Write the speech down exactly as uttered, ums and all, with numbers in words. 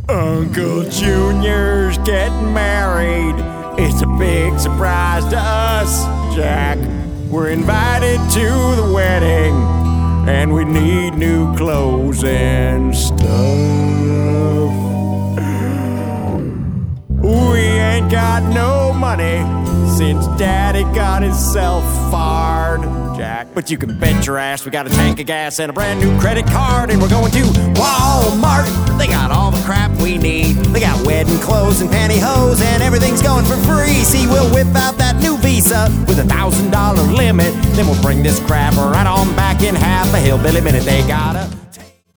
Uncle Junior's getting married. It's a big surprise to us, Jack. We're invited to the wedding, and we need new clothes and stuff. We ain't got no money since Daddy got himself fired, Jack. But you can bet your ass we got a tank of gas and a brand new credit card, and we're going to Walmart. They got all the crap we need. They got wedding clothes and pantyhose, and everything's going for free. See, we'll whip out that new Visa with a thousand dollar limit. Then we'll bring this crap right on back in half a hillbilly minute. They gotta